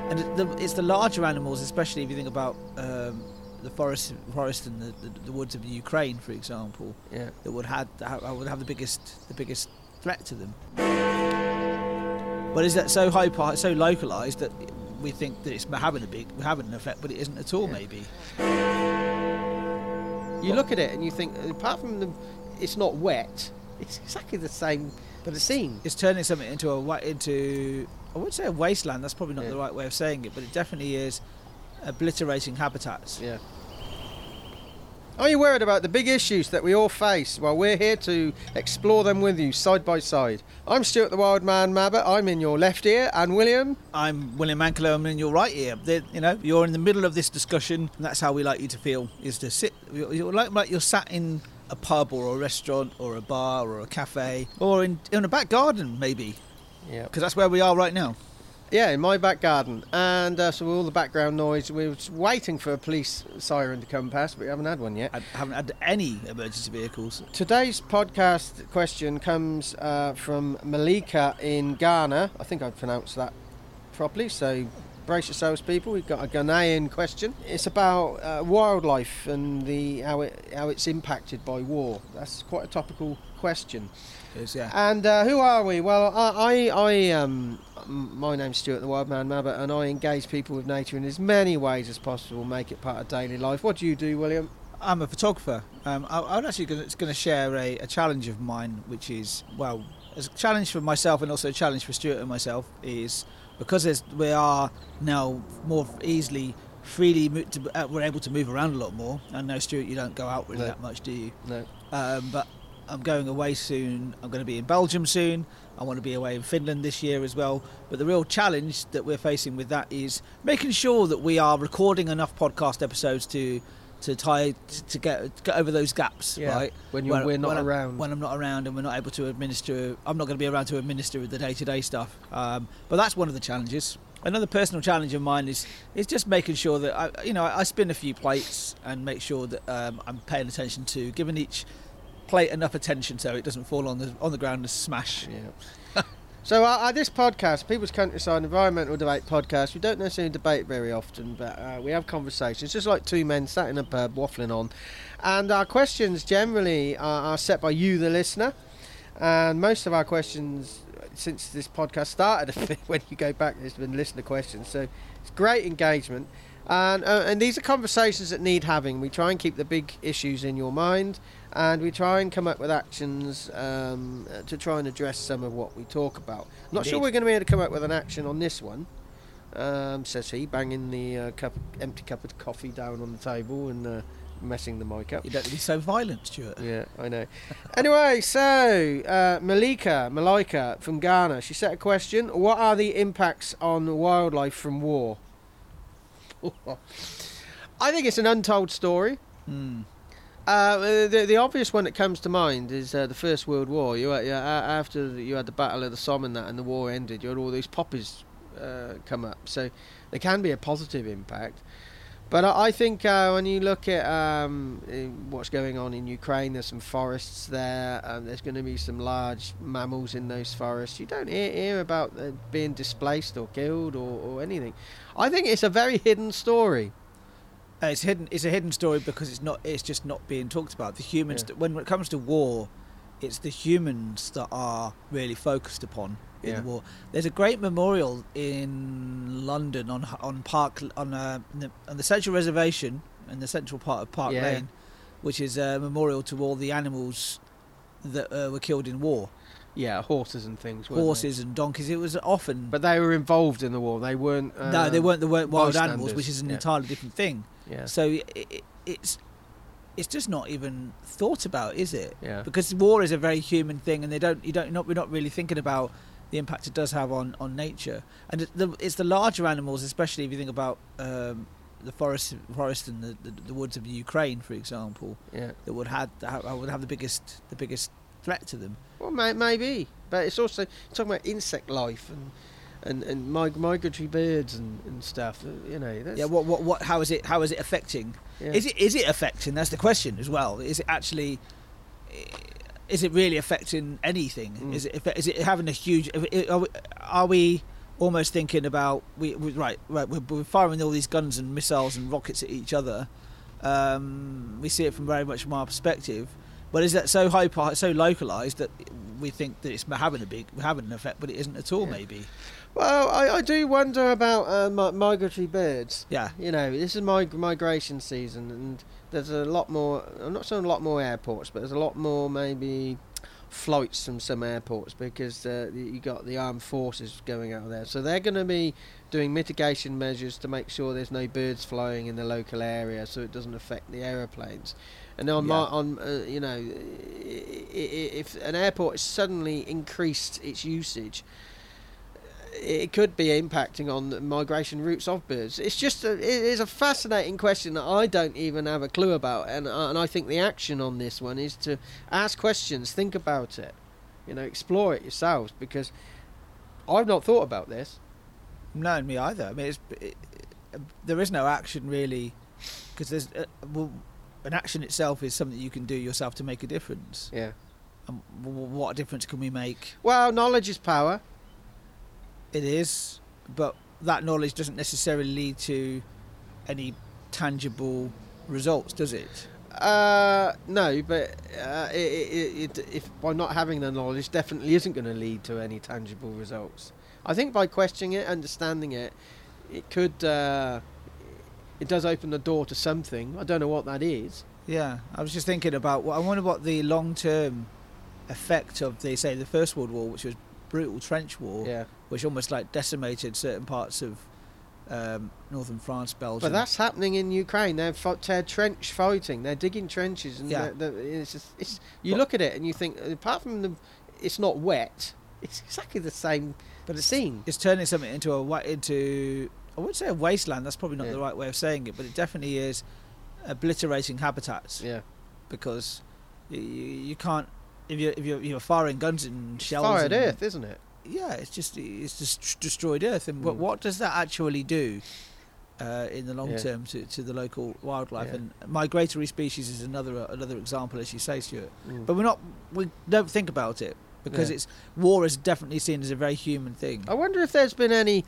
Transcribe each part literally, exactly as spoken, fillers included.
And the, it's the larger animals, especially if you think about um, the forest, forest and the, the, the woods of Ukraine, for example, yeah. that would have would have the biggest the biggest threat to them. But is that so hyper, so localized that we think that it's having a big, having an effect, but it isn't at all? Yeah. Maybe. You look at it and you think, apart from the, it's not wet, it's exactly the same. But it's scene. It's turning something into a into I would say a wasteland. That's probably not yeah. the right way of saying it, but it definitely is obliterating habitats. Yeah. Are you worried about the big issues that we all face? Well, we're here to explore them with you, side by side. I'm Stuart the Wild Man Mabbott. I'm in your left ear, and William. I'm William Manklow. I'm in your right ear. They're, you know, you're in the middle of this discussion, and that's how we like you to feel. Is to sit, you're like, like you're sat in a pub or a restaurant or a bar or a cafe or in in a back garden, maybe. Yeah. Because that's where we are right now. Yeah, in my back garden. And uh, so all the background noise, we were waiting for a police siren to come past, but we haven't had one yet. I haven't had any emergency vehicles. Today's podcast question comes uh, from Malika in Ghana. I think I've pronounced that properly, so brace yourselves, people. We've got a Ghanaian question. It's about uh, wildlife and the how it how it's impacted by war. That's quite a topical question. It is, yeah. And uh, who are we? Well, I, I, I um, my name's Stuart the Wild Man Mabbott, and I engage people with nature in as many ways as possible, make it part of daily life. What do you do, William? I'm a photographer. Um, I, I'm actually going to share a, a challenge of mine, which is, well, as a challenge for myself and also a challenge for Stuart and myself, is because there's, we are now more easily, freely, mo- to, uh, we're able to move around a lot more. I know, Stuart, you don't go out really no. that much, do you? No. Um, but I'm going away soon. I'm going to be in Belgium soon. I want to be away in Finland this year as well. But the real challenge that we're facing with that is making sure that we are recording enough podcast episodes to to tie to get get over those gaps, yeah, right? When you're, when, we're not when around. I'm, when I'm not around and we're not able to administer, I'm not going to be around to administer the day-to-day stuff. Um, but that's one of the challenges. Another personal challenge of mine is is just making sure that I, you know, I spin a few plates and make sure that um, I'm paying attention to giving each plate enough attention so it doesn't fall on the on the ground and smash. Yeah. So uh, uh, this podcast, People's Countryside Environmental Debate Podcast, we don't necessarily debate very often, but uh, we have conversations, just like two men sat in a pub waffling on. And our questions generally are, are set by you, the listener. And most of our questions, since this podcast started, when you go back, there's been listener questions. So it's great engagement. And, uh, and these are conversations that need having. We try and keep the big issues in your mind, and we try and come up with actions um, to try and address some of what we talk about. I'm not Indeed. sure we're going to be able to come up with an action on this one, um, says he, banging the uh, cup, empty cup of coffee down on the table and uh, messing the mic up. You don't be so violent, Stuart. Yeah, I know. Anyway, so uh, Malika, Malika from Ghana, she set a question. What are the impacts on wildlife from war? I think it's an untold story. Mm. Uh, the, the obvious one that comes to mind is uh, the First World War. You, uh, yeah, after you had the Battle of the Somme and that, and the war ended, you had all these poppies uh, come up. So there can be a positive impact. But I, I think uh, when you look at um, what's going on in Ukraine, there's some forests there. Um, there's going to be some large mammals in those forests. You don't hear, hear about uh, being displaced or killed or, or anything. I think it's a very hidden story. Uh, it's hidden. It's a hidden story because it's not. It's just not being talked about. The humans. Yeah. When, when it comes to war, it's the humans that are really focused upon in Yeah. the war. There's a great memorial in London on on Park on uh, the, on the Central Reservation in the central part of Park Yeah. Lane, which is a memorial to all the animals that uh, were killed in war. Yeah, horses and things. weren't Horses and donkeys. It was often. they? But they were involved in the war. They weren't. Uh, no, they weren't. They weren't wild animals, bystanders. which is an Yeah. entirely different thing. Yeah. So it, it, it's it's just not even thought about, is it? Yeah. Because war is a very human thing, and they don't you don't not we're not really thinking about the impact it does have on, on nature. And it, the, it's the larger animals, especially if you think about um, the forest forest and the, the, the woods of Ukraine, for example, Yeah. that would have would have the biggest the biggest threat to them. Well, may, maybe, but it's also talking about insect life and and, and mig- migratory birds and, and stuff. You know. That's, Yeah. What what what? How is it? How is it affecting? yeah. Is it is it affecting? That's the question as well. Is it actually? Is it really affecting anything? Mm. Is it is it having a huge? Are we, are we almost thinking about we, we right right we're, we're firing all these guns and missiles and rockets at each other. Um, we see it from very much from our perspective, but is that so hyper, so localized that we think that it's having a big having an effect, but it isn't at all. Yeah. Maybe. Well, I, I do wonder about uh, mi- migratory birds. Yeah. You know, this is mig- migration season, and there's a lot more. I'm not saying a lot more airports, but there's a lot more maybe flights from some airports because uh, you got the armed forces going out there, so they're going to be doing mitigation measures to make sure there's no birds flying in the local area, so it doesn't affect the aeroplanes. And on, yeah. my, on uh, you know, if an airport has suddenly increased its usage, it could be impacting on the migration routes of birds. It's just a, it is a fascinating question that I don't even have a clue about, and uh, and I think the action on this one is to ask questions, think about it, you know, explore it yourselves, because I've not thought about this. No, me either. I mean, it's, it, it, there is no action really, because there's uh, well, an action itself is something you can do yourself to make a difference. Yeah. And w- what difference can we make? Well, knowledge is power. It is, but that knowledge doesn't necessarily lead to any tangible results, does it? Uh, no, but uh, it, it, it, if by not having the knowledge, definitely isn't going to lead to any tangible results. I think by questioning it, understanding it, it could, uh, it does open the door to something. I don't know what that is. Yeah, I was just thinking about. Well, I wonder what the long-term effect of the, say, the First World War, which was brutal trench war, yeah. which almost like decimated certain parts of um, northern France, Belgium. But that's happening in Ukraine. They're, fo- they're trench fighting. They're digging trenches, and yeah. they're, they're, it's just, it's, you but look at it and you think, apart from the, it's not wet. It's exactly the same, but it's scene. It's turning something into a wa- into I wouldn't say a wasteland. That's probably not yeah. the right way of saying it, but it definitely is obliterating habitats. Yeah, because you, you can't. If you're, if you're, you're firing guns and shells... Fired and, Earth, isn't it? Yeah, it's just it's just destroyed Earth. And mm. what, what does that actually do uh, in the long yeah. term to, to the local wildlife? Yeah. And migratory species is another another example, as you say, Stuart. Mm. But we're not we don't think about it because yeah. it's war is definitely seen as a very human thing. I wonder if there's been any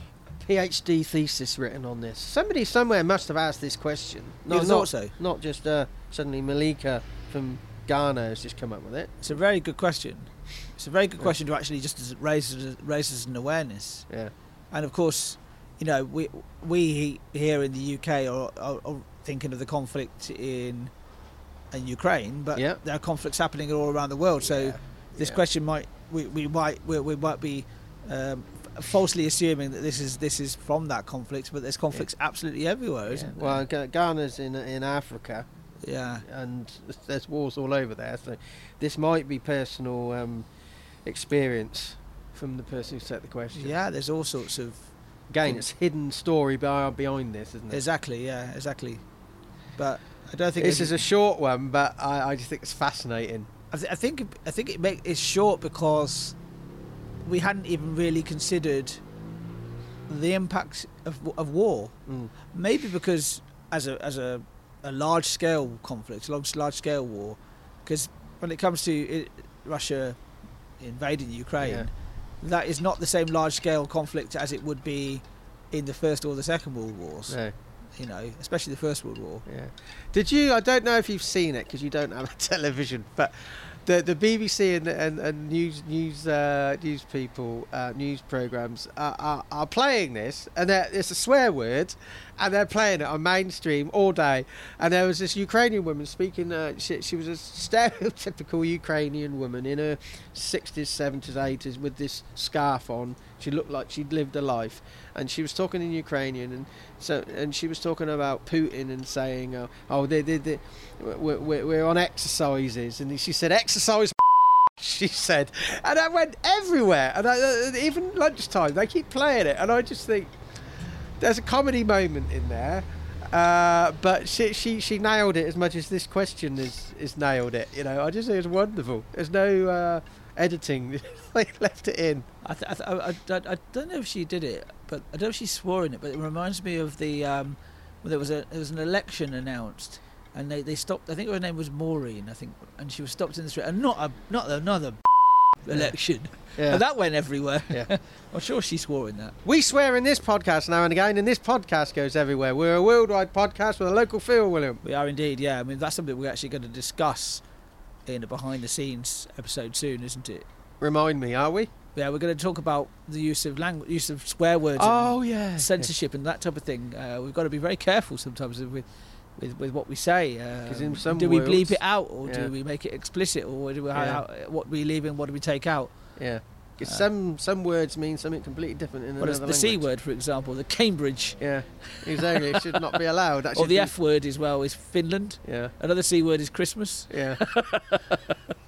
PhD thesis written on this. Somebody somewhere must have asked this question. No, not, thought so. Not just uh, suddenly Malika from Ghana has just come up with it. It's a very good question. It's a very good yeah. question to actually just raise raises an awareness. Yeah. And of course, you know, we we here in the U K are, are, are thinking of the conflict in in Ukraine, but yeah. there are conflicts happening all around the world. So yeah. this yeah. question might we, we might we, we might be um, f- falsely assuming that this is this is from that conflict, but there's conflicts yeah. absolutely everywhere, isn't yeah. there? Well, G- Ghana's in in Africa. Yeah, and there's wars all over there. So this might be personal um, experience from the person who set the question. Yeah, there's all sorts of again, it's hidden story behind this, isn't it? Exactly. Yeah, exactly. But I don't think this is a short one, but I, I just think it's fascinating. I, th- I think I think it make, it's short because we hadn't even really considered the impact of of war. Mm. Maybe because as a as a a large scale conflict, a large, large scale war, because when it comes to it, Russia invading Ukraine, yeah. that is not the same large scale conflict as it would be in the First or the Second World Wars. No. You know, especially the First World War. Yeah. Did you? I don't know if you've seen it because you don't have a television, but the the B B C and and, and news news uh, news people uh, news programs are, are, are playing this, and it's a swear word, and they're playing it on mainstream all day. And there was this Ukrainian woman speaking. Uh, she, she was a stereotypical Ukrainian woman in her sixties, seventies, eighties with this scarf on. She looked like she'd lived a life, and she was talking in Ukrainian, and so and she was talking about Putin and saying, "Oh, oh they, they, they, we're, we're, we're on exercises," and she said, "Exercise." She said, and I went everywhere, and I, uh, even lunchtime they keep playing it, and I just think there's a comedy moment in there, uh, but she, she she nailed it as much as this question is is nailed it. You know, I just think it's wonderful. There's no uh, editing; they left it in. I, th- I, th- I, I, I don't know if she did it, but I don't know if she swore in it. But it reminds me of the um, well, there was a there was an election announced, and they, they stopped. I think her name was Maureen, I think, and she was stopped in the street, and not a not another election. Yeah. And that went everywhere. Yeah. I'm sure she swore in that. We swear in this podcast now and again, and this podcast goes everywhere. We're a worldwide podcast with a local feel, William. We are indeed, yeah. I mean, that's something we're actually going to discuss in a behind-the-scenes episode soon, isn't it? Remind me, are we? Yeah, we're going to talk about the use of language, use of swear words, Oh, and yeah. censorship, and that type of thing. Uh, we've got to be very careful sometimes with with, with what we say. 'Cause in Um, some do we worlds- bleep it out, or Yeah. do we make it explicit, or do we, how, Yeah. how, what we leave in, what do we take out? Yeah. 'Cause Uh, some some words mean something completely different in What another is the language. C word, for example, the Cambridge, Yeah, exactly. It should not be allowed. That or should the be- F word as well is Finland. Yeah, Another C word is Christmas. yeah.